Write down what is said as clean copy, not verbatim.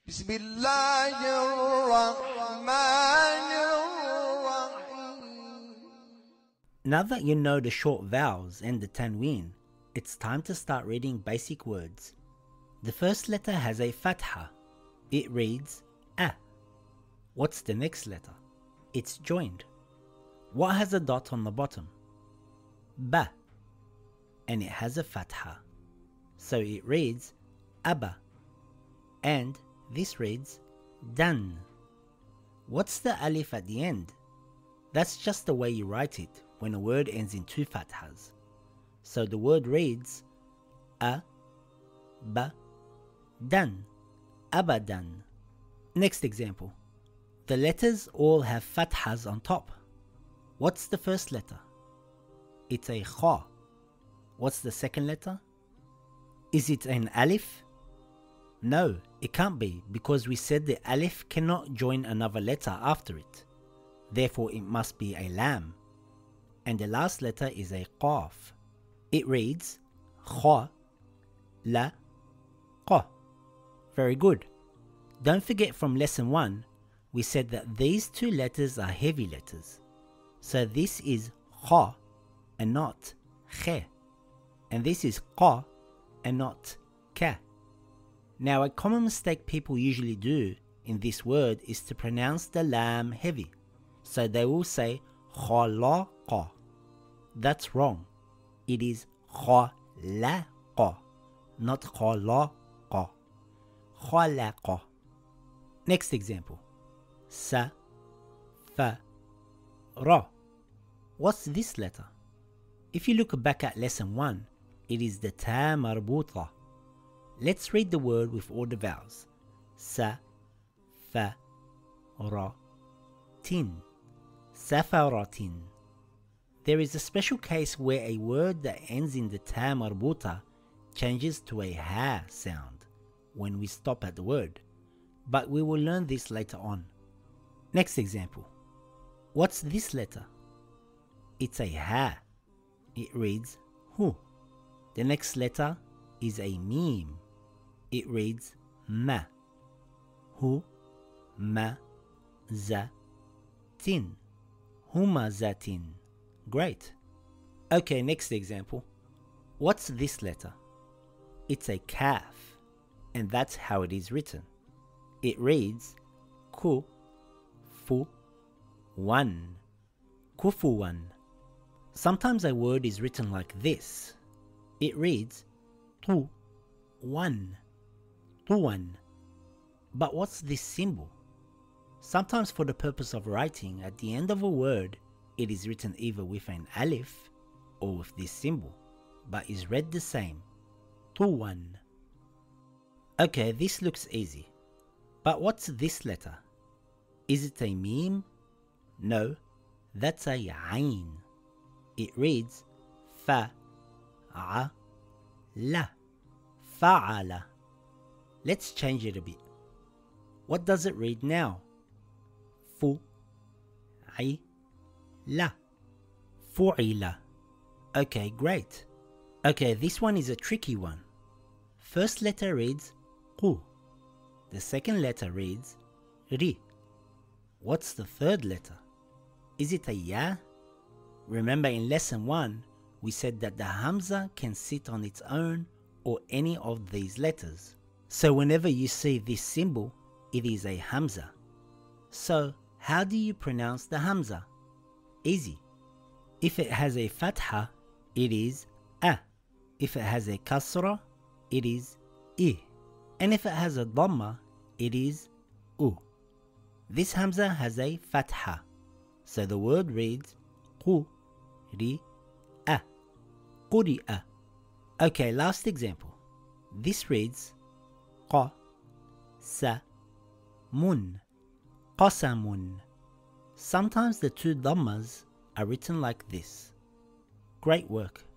بسم الله الرحمن الرحيم. Now that you know the short vowels and the tanween, it's time to start reading basic words. The first letter has a fatha. It reads a. What's the next letter? It's joined. What has a dot on the bottom? Ba. And it has a fatha. So it reads aba. And this reads dan. What's the alif at the end? That's just the way you write it when a word ends in two fathas. So the word reads a ba dan, abadan. Next example. The letters all have fathas on top. What's the first letter? It's a kha. What's the second letter? Is it an alif? No, it can't be, because we said the alif cannot join another letter after it. Therefore it must be a lam. And the last letter is a qaf. It reads kha, la, qa. Very good. Don't forget from lesson 1, we said that these two letters are heavy letters. So this is kha and not khe. And this is qa and not ka. Now a common mistake people usually do in this word is to pronounce the lam heavy. So they will say khalaqa. That's wrong. It is khalaqa, not khalaqa. Khalaqa. Next example. Sa, fa, ra. What's this letter? If you look back at lesson 1, it is the ta marbuta. Let's read the word with all the vowels. Sa, fa, ra, tin. Safaratin. There is a special case where a word that ends in the ta marbuta changes to a ha sound when we stop at the word. But we will learn this later on. Next example. What's this letter? It's a ha. It reads hu. The next letter is a meme. It reads ma. Hu, ma, za, tin. Huma zatin. Great. Okay, next example. What's this letter? It's a kaf, and that's how it is written. It reads ku, fu, wan. Kufuwan. Sometimes a word is written like this. It reads tu, wan. Tuwan. But what's this symbol? Sometimes for the purpose of writing, at the end of a word, it is written either with an alif or with this symbol, but is read the same. Tuwan. Okay, this looks easy. But what's this letter? Is it a meme? No, that's a ayn. It reads fa, a, la. Fa'ala. Let's change it a bit. What does it read now? Fu, I, la. Fu'ila. Okay, great. Okay, this one is a tricky one. First letter reads qu. The second letter reads ri. What's the third letter? Is it a ya? Remember in lesson 1, we said that the hamza can sit on its own or any of these letters. So whenever you see this symbol, it is a hamza. So how do you pronounce the hamza? Easy. If it has a fatha, it is a. If it has a kasra, it is I. And if it has a dhamma, it is u. This hamza has a fatha. So the word reads qu, ri, a. Quri'a. Okay, last example. This reads qa, sa, mun. Qasamun. Sometimes the two dhammas are written like this. Great work.